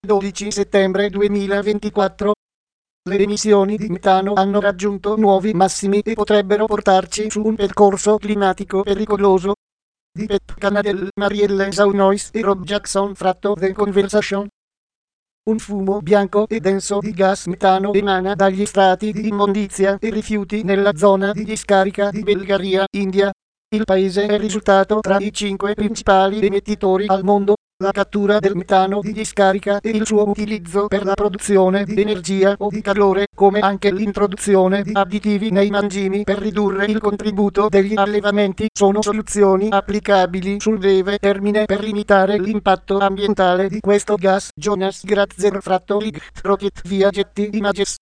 12 settembre 2024. Le emissioni di metano hanno raggiunto nuovi massimi e potrebbero portarci su un percorso climatico pericoloso. Di Pep Canadell, Marielle Saunois e Rob Jackson fratto The Conversation. Un fumo bianco e denso di gas metano emana dagli strati di immondizia e rifiuti nella zona di discarica di Bulgaria, India. Il paese è risultato tra i 5 principali emettitori al mondo. La cattura del metano di discarica e il suo utilizzo per la produzione di energia o di calore, come anche l'introduzione di additivi nei mangimi per ridurre il contributo degli allevamenti, sono soluzioni applicabili sul breve termine per limitare l'impatto ambientale di questo gas. Jonas Grazer fratto Licht Rocket via Getty Images.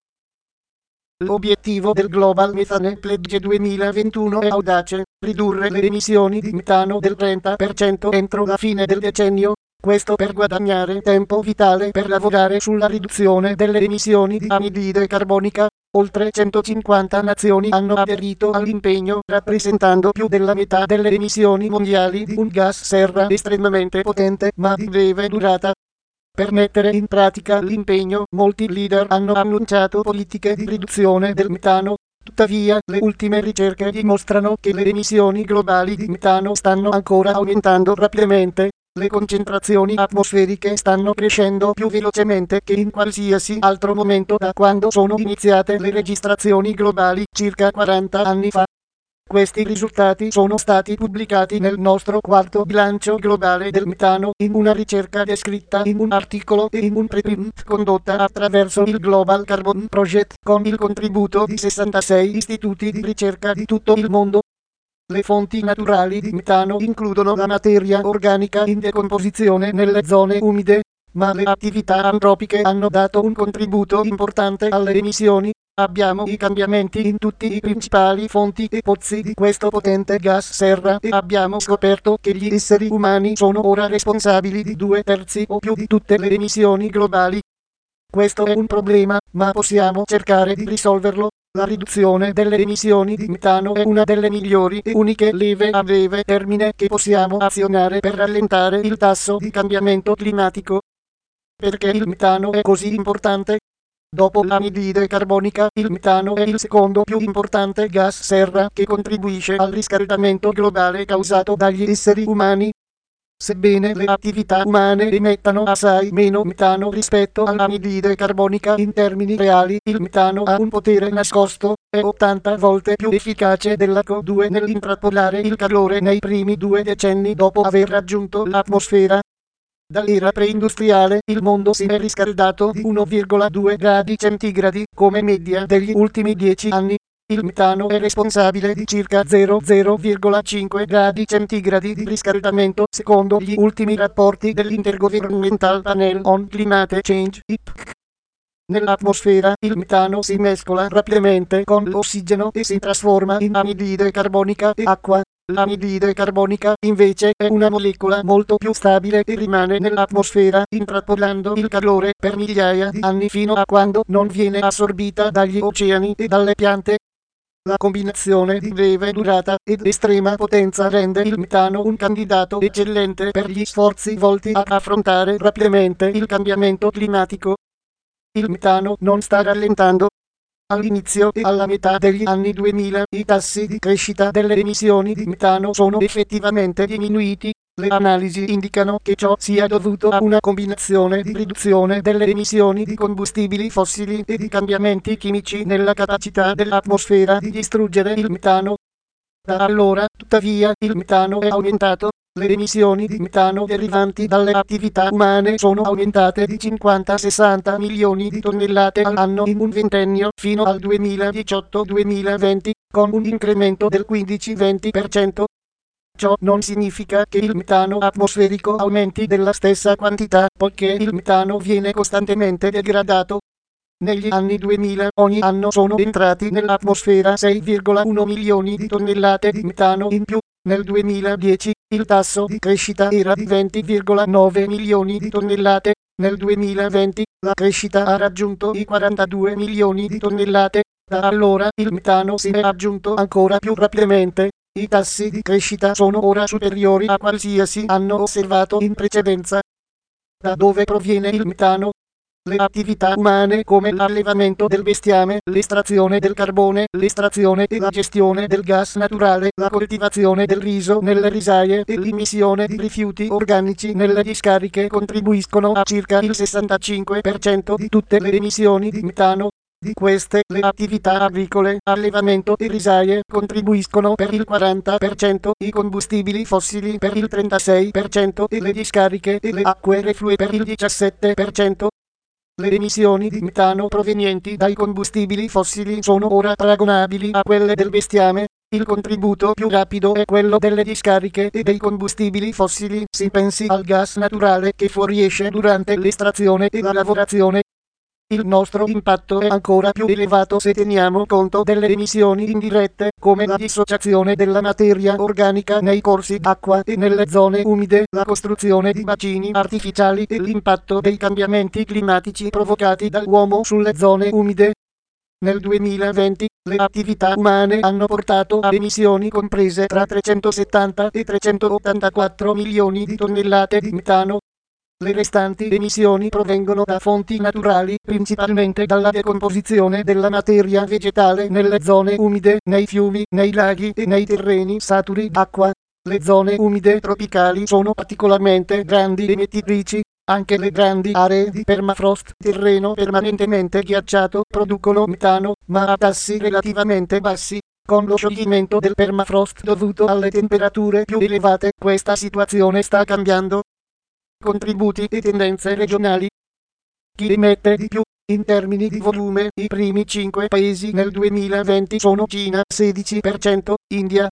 L'obiettivo del Global Methane Pledge 2021 è audace: ridurre le emissioni di metano del 30% entro la fine del decennio. Questo per guadagnare tempo vitale per lavorare sulla riduzione delle emissioni di anidride carbonica. Oltre 150 nazioni hanno aderito all'impegno, rappresentando più della metà delle emissioni mondiali di un gas serra estremamente potente ma di breve durata. Per mettere in pratica l'impegno, molti leader hanno annunciato politiche di riduzione del metano. Tuttavia, le ultime ricerche dimostrano che le emissioni globali di metano stanno ancora aumentando rapidamente. Le concentrazioni atmosferiche stanno crescendo più velocemente che in qualsiasi altro momento da quando sono iniziate le registrazioni globali, circa 40 anni fa. Questi risultati sono stati pubblicati nel nostro quarto bilancio globale del metano, in una ricerca descritta in un articolo e in un preprint condotta attraverso il Global Carbon Project, con il contributo di 66 istituti di ricerca di tutto il mondo. Le fonti naturali di metano includono la materia organica in decomposizione nelle zone umide, ma le attività antropiche hanno dato un contributo importante alle emissioni. Abbiamo i cambiamenti in tutti i principali fonti e pozzi di questo potente gas serra e abbiamo scoperto che gli esseri umani sono ora responsabili di 2/3 o più di tutte le emissioni globali. Questo è un problema, ma possiamo cercare di risolverlo. La riduzione delle emissioni di metano è una delle migliori e uniche leve a breve termine che possiamo azionare per rallentare il tasso di cambiamento climatico. Perché il metano è così importante? Dopo l'anidride carbonica, il metano è il secondo più importante gas serra che contribuisce al riscaldamento globale causato dagli esseri umani. Sebbene le attività umane emettano assai meno metano rispetto all'anidride carbonica in termini reali, il metano ha un potere nascosto, è 80 volte più efficace della CO2 nell'intrappolare il calore nei primi 2 decenni dopo aver raggiunto l'atmosfera. Dall'era preindustriale, il mondo si è riscaldato di 1,2 gradi centigradi, come media degli ultimi 10 anni. Il metano è responsabile di circa 0,5 gradi centigradi di riscaldamento, secondo gli ultimi rapporti dell'Intergovernmental Panel on Climate Change, IPCC. Nell'atmosfera, il metano si mescola rapidamente con l'ossigeno e si trasforma in anidride carbonica e acqua. L'anidride carbonica, invece, è una molecola molto più stabile e rimane nell'atmosfera, intrappolando il calore per migliaia di anni fino a quando non viene assorbita dagli oceani e dalle piante. La combinazione di breve durata ed estrema potenza rende il metano un candidato eccellente per gli sforzi volti ad affrontare rapidamente il cambiamento climatico. Il metano non sta rallentando. All'inizio e alla metà degli anni 2000 i tassi di crescita delle emissioni di metano sono effettivamente diminuiti. Le analisi indicano che ciò sia dovuto a una combinazione di riduzione delle emissioni di combustibili fossili e di cambiamenti chimici nella capacità dell'atmosfera di distruggere il metano. Da allora, tuttavia, il metano è aumentato. Le emissioni di metano derivanti dalle attività umane sono aumentate di 50-60 milioni di tonnellate all'anno in un ventennio fino al 2018-2020, con un incremento del 15-20%. Ciò non significa che il metano atmosferico aumenti della stessa quantità, poiché il metano viene costantemente degradato. Negli anni 2000 ogni anno sono entrati nell'atmosfera 6,1 milioni di tonnellate di metano in più. Nel 2010 il tasso di crescita era di 20,9 milioni di tonnellate. Nel 2020 la crescita ha raggiunto i 42 milioni di tonnellate. Da allora il metano si è aggiunto ancora più rapidamente. I tassi di crescita sono ora superiori a qualsiasi anno osservato in precedenza. Da dove proviene il metano? Le attività umane come l'allevamento del bestiame, l'estrazione del carbone, l'estrazione e la gestione del gas naturale, la coltivazione del riso nelle risaie e l'immissione di rifiuti organici nelle discariche contribuiscono a circa il 65% di tutte le emissioni di metano. Di queste, le attività agricole, allevamento e risaie contribuiscono per il 40%, i combustibili fossili per il 36% e le discariche e le acque reflue per il 17%. Le emissioni di metano provenienti dai combustibili fossili sono ora paragonabili a quelle del bestiame. Il contributo più rapido è quello delle discariche e dei combustibili fossili. Si pensi al gas naturale che fuoriesce durante l'estrazione e la lavorazione. Il nostro impatto è ancora più elevato se teniamo conto delle emissioni indirette, come la dissociazione della materia organica nei corsi d'acqua e nelle zone umide, la costruzione di bacini artificiali e l'impatto dei cambiamenti climatici provocati dall'uomo sulle zone umide. Nel 2020, le attività umane hanno portato a emissioni comprese tra 370 e 384 milioni di tonnellate di metano. Le restanti emissioni provengono da fonti naturali, principalmente dalla decomposizione della materia vegetale nelle zone umide, nei fiumi, nei laghi e nei terreni saturi d'acqua. Le zone umide tropicali sono particolarmente grandi emettitrici. Anche le grandi aree di permafrost, terreno permanentemente ghiacciato, producono metano, ma a tassi relativamente bassi. Con lo scioglimento del permafrost dovuto alle temperature più elevate, questa situazione sta cambiando. Contributi e tendenze regionali. Chi emette di più? In termini di volume, i primi 5 paesi nel 2020 sono Cina 16%, India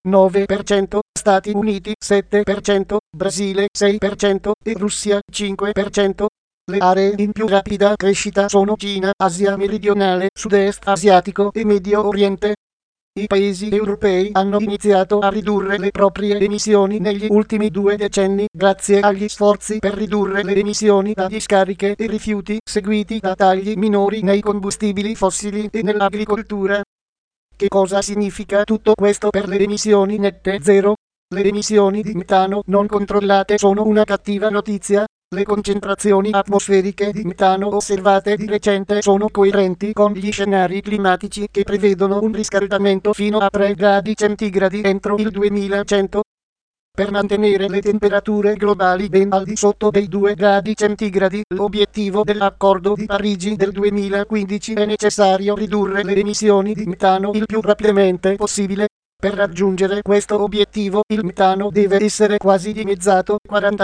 9%, Stati Uniti 7%, Brasile 6% e Russia 5%. Le aree in più rapida crescita sono Cina, Asia meridionale, sud-est asiatico e Medio Oriente. I paesi europei hanno iniziato a ridurre le proprie emissioni negli ultimi 2 decenni grazie agli sforzi per ridurre le emissioni da discariche e rifiuti seguiti da tagli minori nei combustibili fossili e nell'agricoltura. Che cosa significa tutto questo per le emissioni nette zero? Le emissioni di metano non controllate sono una cattiva notizia. Le concentrazioni atmosferiche di metano osservate di recente sono coerenti con gli scenari climatici che prevedono un riscaldamento fino a 3 gradi centigradi entro il 2100. Per mantenere le temperature globali ben al di sotto dei 2 gradi centigradi, l'obiettivo dell'Accordo di Parigi del 2015 è necessario ridurre le emissioni di metano il più rapidamente possibile. Per raggiungere questo obiettivo, il metano deve essere quasi dimezzato,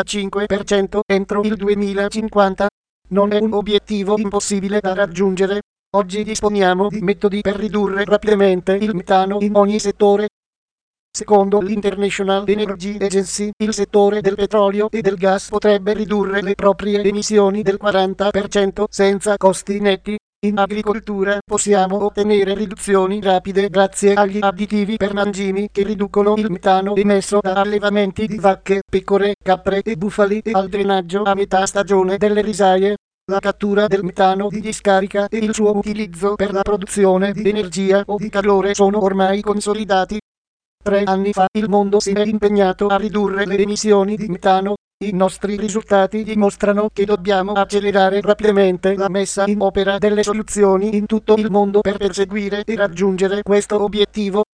45%, entro il 2050. Non è un obiettivo impossibile da raggiungere. Oggi disponiamo di metodi per ridurre rapidamente il metano in ogni settore. Secondo l'International Energy Agency, il settore del petrolio e del gas potrebbe ridurre le proprie emissioni del 40% senza costi netti. In agricoltura possiamo ottenere riduzioni rapide grazie agli additivi per mangimi che riducono il metano emesso da allevamenti di vacche, pecore, capre e bufali e al drenaggio a metà stagione delle risaie. La cattura del metano di discarica e il suo utilizzo per la produzione di energia o di calore sono ormai consolidati. 3 anni fa il mondo si è impegnato a ridurre le emissioni di metano. I nostri risultati dimostrano che dobbiamo accelerare rapidamente la messa in opera delle soluzioni in tutto il mondo per perseguire e raggiungere questo obiettivo.